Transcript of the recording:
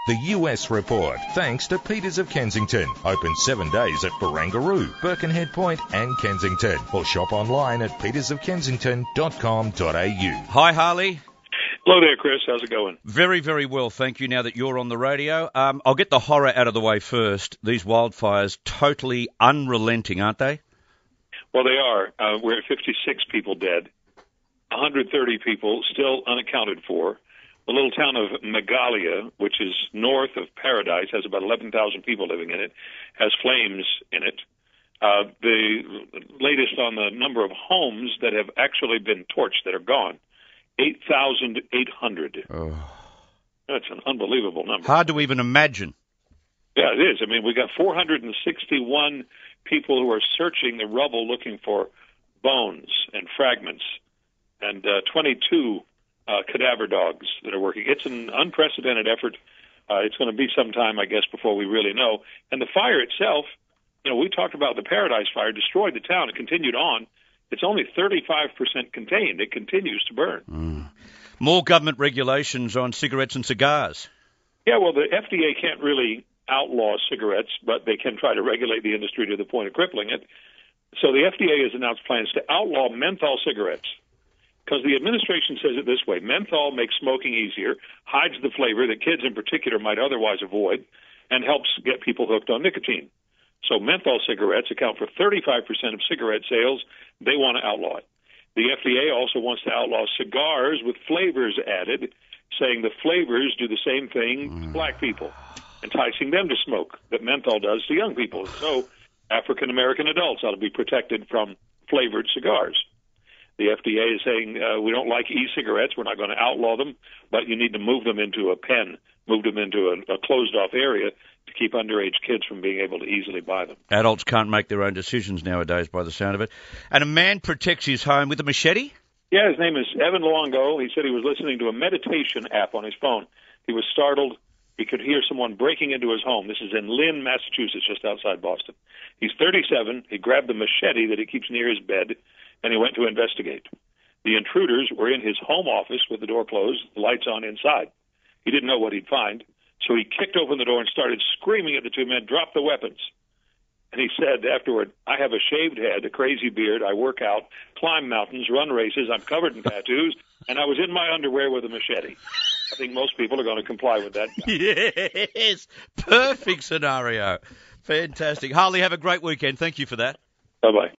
The US Report, thanks to Peters of Kensington. Open 7 days at Barangaroo, Birkenhead Point and Kensington. Or shop online at petersofkensington.com.au. Hi, Harley. Hello there, Chris. How's it going? Very, very well, thank you, now that you're on the radio. I'll get the horror out of the way first. These wildfires, totally unrelenting, aren't they? Well, they are. We're at 56 people dead, 130 people still unaccounted for. The little town of Megalia, which is north of Paradise, has about 11,000 people living in it, has flames in it. The latest on the number of homes that have actually been torched, that are gone, 8,800. Oh. That's an unbelievable number. Hard to even imagine. Yeah, it is. I mean, we got 461 people who are searching the rubble looking for bones and fragments, and 22 cadaver dogs that are working. It's an unprecedented effort. It's going to be some time, I guess, before we really know. And the fire itself, we talked about the Paradise Fire, destroyed the town. It continued on. It's only 35% contained. It continues to burn. More government regulations on cigarettes and cigars. Yeah, well, the FDA can't really outlaw cigarettes, but they can try to regulate the industry to the point of crippling it. So the FDA has announced plans to outlaw menthol cigarettes. Because the administration says it this way: menthol makes smoking easier, hides the flavor that kids in particular might otherwise avoid, and helps get people hooked on nicotine. So menthol cigarettes account for 35% of cigarette sales. They want to outlaw it. The FDA also wants to outlaw cigars with flavors added, saying the flavors do the same thing to black people, enticing them to smoke that menthol does to young people. So African-American adults ought to be protected from flavored cigars. The FDA is saying we don't like e-cigarettes. We're not going to outlaw them, but you need to move them into a pen, move them into a closed-off area to keep underage kids from being able to easily buy them. Adults can't make their own decisions nowadays, by the sound of it. And a man protects his home with a machete? Yeah, his name is Evan Luongo. He said he was listening to a meditation app on his phone. He was startled. He could hear someone breaking into his home. This is in Lynn, Massachusetts, just outside Boston. He's 37. He grabbed the machete that he keeps near his bed, and he went to investigate. The intruders were in his home office with the door closed, the lights on inside. He didn't know what he'd find, so he kicked open the door and started screaming at the two men, "Drop the weapons." And he said afterward, "I have a shaved head, a crazy beard, I work out, climb mountains, run races, I'm covered in tattoos, and I was in my underwear with a machete." I think most people are going to comply with that. Yes, perfect scenario. Fantastic. Harley, have a great weekend. Thank you for that. Bye-bye.